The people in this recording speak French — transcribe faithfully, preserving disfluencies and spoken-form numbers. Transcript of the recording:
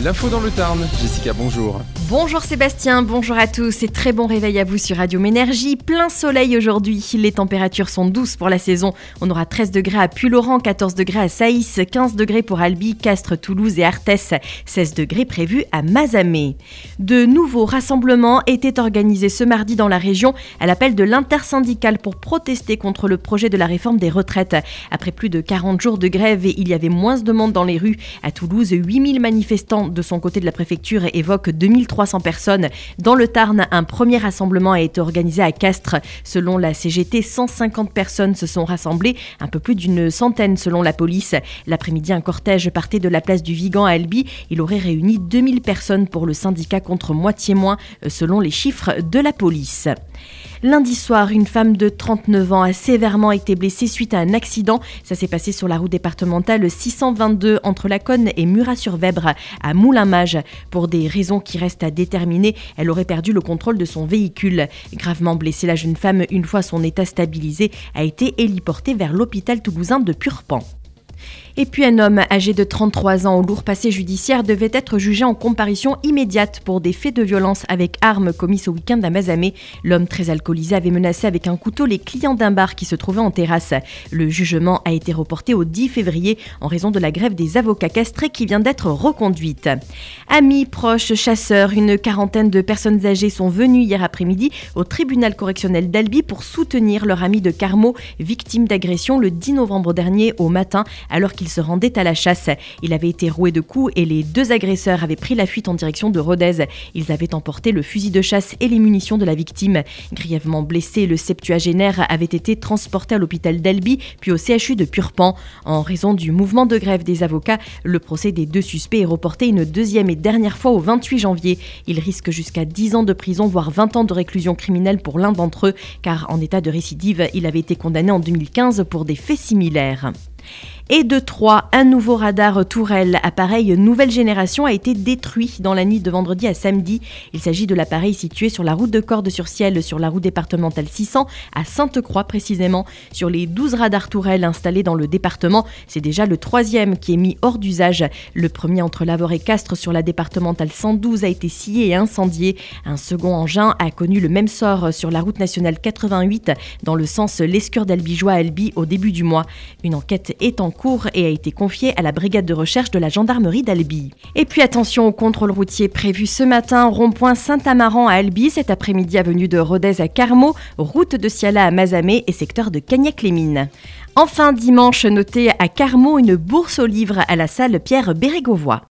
L'info dans le Tarn. Jessica, bonjour. Bonjour Sébastien, bonjour à tous et très bon réveil à vous sur Radio Ménergie. Plein soleil aujourd'hui, les températures sont douces pour la saison. On aura treize degrés à Puylaurens, quatorze degrés à Saïs, quinze degrés pour Albi, Castres, Toulouse et Arthès, seize degrés prévus à Mazamet. De nouveaux rassemblements étaient organisés ce mardi dans la région à l'appel de l'intersyndicale pour protester contre le projet de la réforme des retraites. Après plus de quarante jours de grève, il y avait moins de monde dans les rues. À Toulouse, huit mille manifestants de son côté de la préfecture évoquent deux mille trois cents personnes. Dans le Tarn, un premier rassemblement a été organisé à Castres. Selon la C G T, cent cinquante personnes se sont rassemblées, un peu plus d'une centaine selon la police. L'après-midi, un cortège partait de la place du Vigan à Albi. Il aurait réuni deux mille personnes pour le syndicat contre moitié moins, selon les chiffres de la police. Lundi soir, une femme de trente-neuf ans a sévèrement été blessée suite à un accident. Ça s'est passé sur la route départementale six cent vingt-deux entre Laconne et Murat-sur-Vèbre à Moulins-Mage. Pour des raisons qui restent à déterminer, elle aurait perdu le contrôle de son véhicule. Gravement blessée, la jeune femme, une fois son état stabilisé, a été héliportée vers l'hôpital toulousain de Purpan. Et puis un homme âgé de trente-trois ans au lourd passé judiciaire devait être jugé en comparution immédiate pour des faits de violence avec armes commis ce week-end à Mazamet. L'homme très alcoolisé avait menacé avec un couteau les clients d'un bar qui se trouvait en terrasse. Le jugement a été reporté au dix février en raison de la grève des avocats castrés qui vient d'être reconduite. Amis, proches, chasseurs, une quarantaine de personnes âgées sont venues hier après-midi au tribunal correctionnel d'Albi pour soutenir leur ami de Carmaux, victime d'agression le dix novembre dernier au matin alors qu'il Il se rendait à la chasse. Il avait été roué de coups et les deux agresseurs avaient pris la fuite en direction de Rodez. Ils avaient emporté le fusil de chasse et les munitions de la victime. Grièvement blessé, le septuagénaire avait été transporté à l'hôpital d'Albi puis au C H U de Purpan. En raison du mouvement de grève des avocats, le procès des deux suspects est reporté une deuxième et dernière fois au vingt-huit janvier. Il risque jusqu'à dix ans de prison, voire vingt ans de réclusion criminelle pour l'un d'entre eux, car en état de récidive, il avait été condamné en deux mille quinze pour des faits similaires. Et de Troyes, un nouveau radar tourelle, appareil nouvelle génération, a été détruit dans la nuit de vendredi à samedi. Il s'agit de l'appareil situé sur la route de Cordes-sur-Ciel, sur la route départementale six cents, à Sainte-Croix précisément. Sur les douze radars tourelles installés dans le département, c'est déjà le troisième qui est mis hors d'usage. Le premier entre Lavore et Castres sur la départementale cent douze a été scié et incendié. Un second engin a connu le même sort sur la route nationale quatre-vingt-huit dans le sens l'Escure d'Albigeois à Albi au début du mois. Une enquête est en cours et a été confiée à la brigade de recherche de la gendarmerie d'Albi. Et puis attention au contrôle routier prévu ce matin, rond-point Saint-Amaran à Albi, cet après-midi avenue de Rodez à Carmaux, route de Ciala à Mazamet et secteur de Cagnac-les-Mines. Enfin dimanche, notez à Carmaux une bourse aux livres à la salle Pierre Bérégovoy.